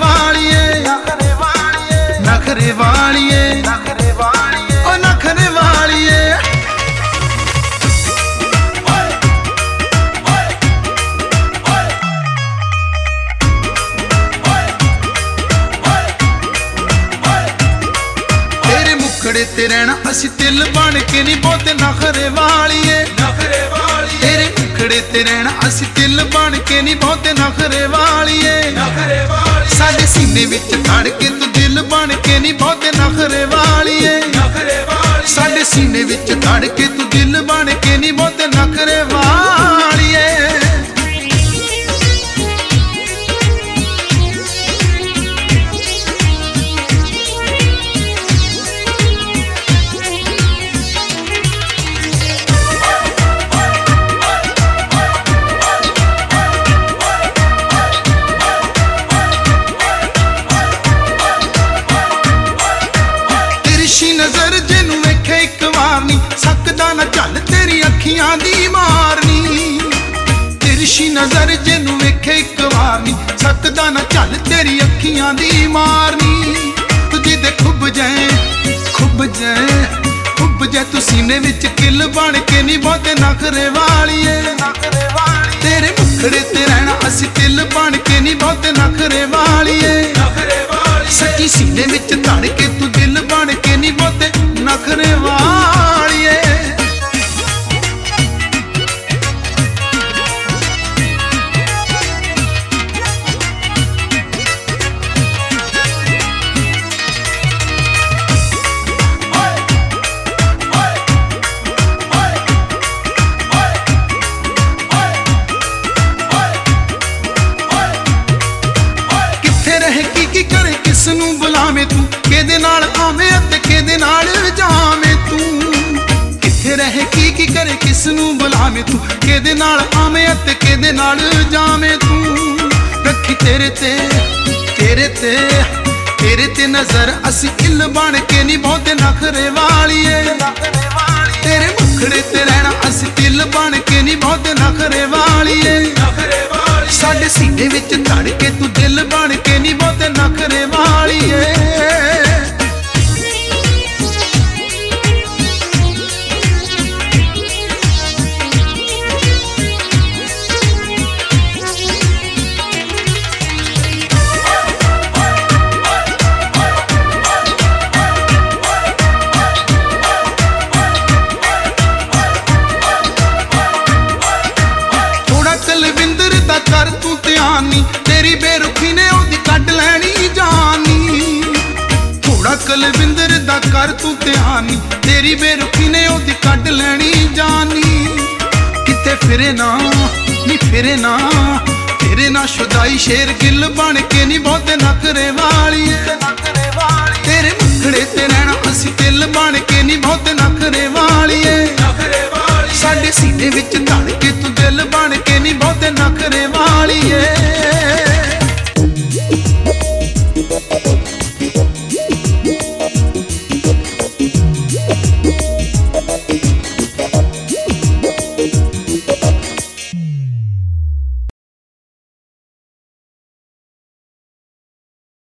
वालिए, नखरे वालिए, ओ नखरे वालिए। तेरे मुखड़े ते रहना असी तिल बन के नहीं बहुते नखरे वालिए, तेरे मुखड़े ते रहना असी तिल बन के नहीं बहुते नखरे वालिए। साडे सीने विच खड़ के तू दिल बन के नहीं बहुते नखरे वालिए, साडे सीने विच खड़ के तू दिल बन के नहीं बहुते नखरे वालिए। नजर जिन्नू वेखे एक वार नी सकदा ना झल तेरी अखियां दी मारनी। तिरछी नजर जिन्नू वेखे एक वार नी सकदा ना झल तेरी अखियां दी मारनी। तुझे दे खुब जाए खुब जाए खुब जाए तू सीने विच किल बन के नहीं बहुते नखरे वालिए। तेरे मुखड़े ते रहना असी तिल बन के नहीं बहुते नखरे वालिए। सच्ची सीने विच धड़ के तू दिल बन के नहीं बहुते नखरे वालिए। किथे रहे की करे किसनू बुलावे तू, केदे नाल आवे ते केदे नाल जावे तू। किथे रहे की करे किसनू बुलावे तू, केदे नाल आवे ते केदे नाल जावे तू। रखी तेरे ते तेरे ते तेरे ते नजर असी इल बन के नहीं बहुते नखरे वालिए। तेरे मुखड़े ते रहना असी तिल बन के नहीं बहुते नखरे वालिए। साडे सीने विच धड़ के तू दिल बन के नहीं बहुते नखरे वालिए। कलविंदर दा कर तू ध्यान नी, तेरी बेरुखी ने ओदी कड लैनी जानी। थोड़ा कलविंदर दा कर तू ध्यान नी, तेरी बेरुखी ने ओदी कड लैनी जानी। किते फिरे ना नी फिरे ना फिरे ना शुदाई शेर गिल बन के नहीं बहुते नखरे वालिए। तेरे मुखड़े ते रहना असी दिल बन के नहीं बहुते नखरे वालिए। साडे सीने विच धड़